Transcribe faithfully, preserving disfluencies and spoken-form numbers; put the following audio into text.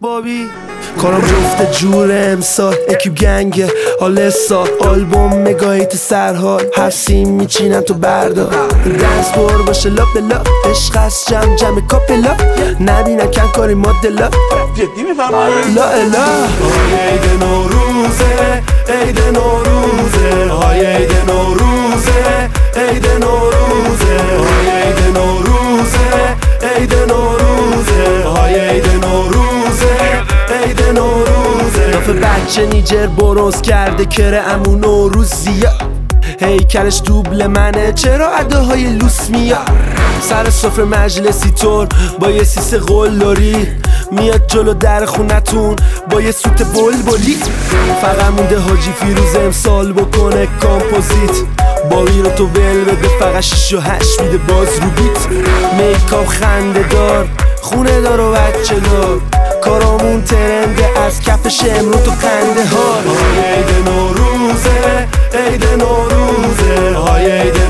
بابی کارم جفت جور امسال اکیب گنگه حال سال آلبوم مگاهیت سرحال هفسیم میچینم تو بردار دنس بور باشه لا بلا عشق از جمع جمع کاپلا نبینم کن کاری مدلا جدی میفرمایی؟ لا الا های عید نوروزه عید نوروزه های عید نوروزه عید نوروزه های عید نوروزه عید نوروزه های عید نوروزه عید نوروزه نافه بچه نیجر برونز کرده کره امو نوروزیه هیکلش دوبل منه چرا اداهای لوس میاد سر سفره مجلسی طور با یه سیس قلدری میاد جلو در خونتون با یه سوت بلبلی فقط مونده حاجی فیروز امسال بکنه کامپوزیت باقی رو تو ول بده فقط شیش و هشت میده باز رو بیت میکاپ خنده دار خونه دار و بچه دار کارامون ترنده از کفش امرو تو خنده ها های عید نوروزه عید نوروزه های عید